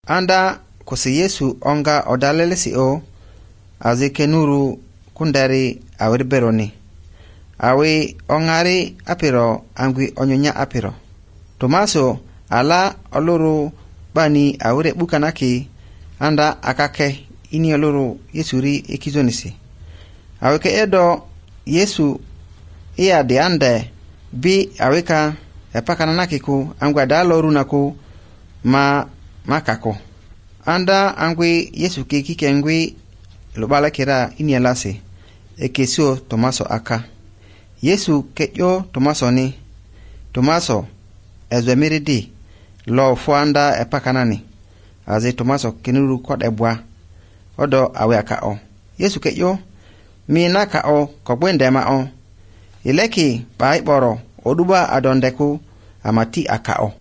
anda kusi Yesu onga odalelesi o azike nuru kundari awir beroni awi ongari apiro angwi onyonya apiro Tomaso ala oluru bani awire bukanaki anda akake ini oluru Yesuri ikizonisi awike edo Yesu iya de ande bi awika epakananaki ku angwa daloru naku makako anda angwi Yesu kiki ngwi lubala kira ini elasi ekesio Tomaso aka Yesu kejo Tomaso ni Tomaso ezwemiridi lo fuanda epakanani azi Tomaso kinuru kodebwa odo awe aka o Yesu kejo mi naka o kobwende ma o ileki bai boro oduba adondeku amati aka o